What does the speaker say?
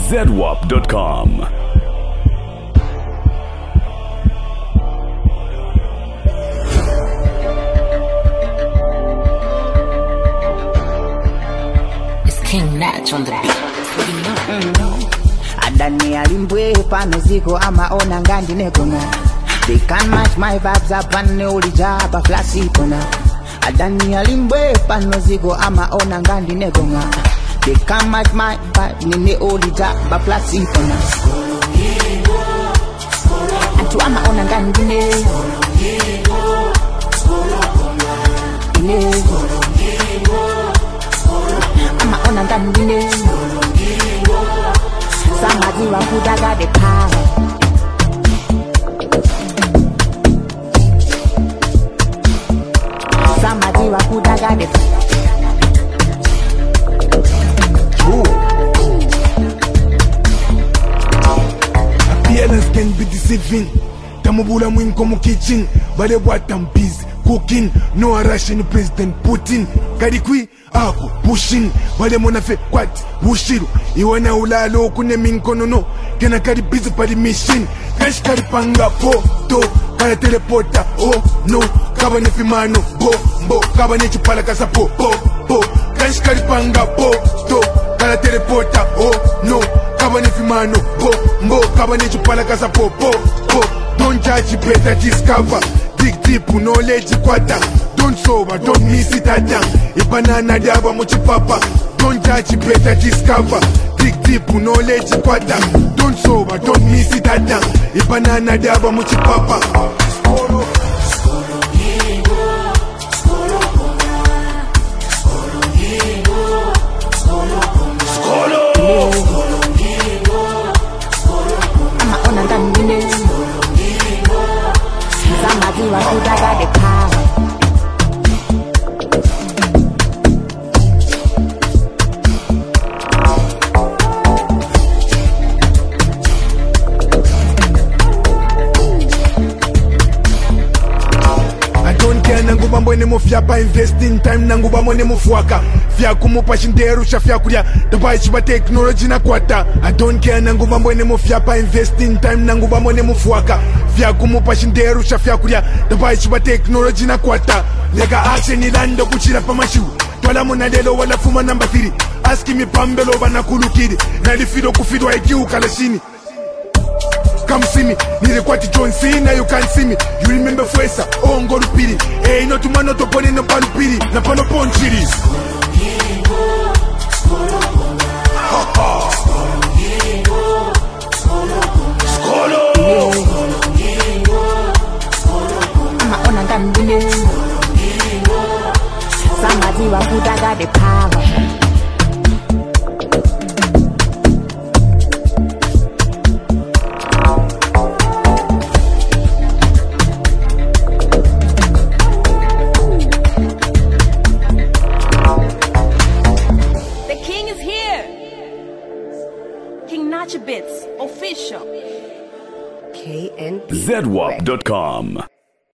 ZWAP.com. King Natch on the beat. Adani alimbwe pano ziko ama ona ngandi nekona. They can match my vibes up and only jaba flashy kona. Adani alimbwe pano ziko ama ona ngandi nekona. They can match my vibes nini only jaba flashy kona. Atu ama ona ngandi ne. Ama ona ngandi ne. Somebody wa kuda got the power. Somebody wa kuda got the appearance can be deceiving. Tamubula mwin komu kitchen, bale what I'm busy cooking. No Russian President Putin. Karikwi ako pushing, bale mona fe kwat wushiru. Iwana ulalo kune minkono no, kena kari busy pari mission. Kash kari panga photo, kara teleporta oh no. Kaba ne fimano bo, kaba ne chupala kasa po. Kash kari panga photo, kara teleporta oh no. Kaba ne fimano bo, kaba ne chupala kasa po. Don't judge, better discover. Dig deep, knowledge kwata. Don't sober, don't miss it at down. Ibanana diaba mochi papa. Don't judge, better discover. Dig deep, knowledge kwata. Don't sober, don't miss it at down. Ibanana diaba mochi papa. ama ona ngandi ne. Somebody wa kuda got the power. Nanguba mbwene mufyapa investing time nanguba mwene mufwaka fya kumupa shinderu shafya kulya dabai chiba technology na kwata. I don't care nanguba mbwene mufyapa investing time nanguba mwene mufwaka fya kumupa shinderu shafya kulya dabai chiba technology na kwata. Lega action ilando kuchira pa mashiu twala munadelo wala fuma number 3 aski mi pambelo bana kulukiri nalifido kufidwa ikiuka lashini. Come see me, nilikwati John Cena, you can't see me. You remember Fuesa, oh ngolupiri. Hey, no tumano topone no palupiri, na pano ponchiri. Ama ona ngandi ne. Somebody wa kuda got the power. King Natch Bits official. KNP ZWAP.com.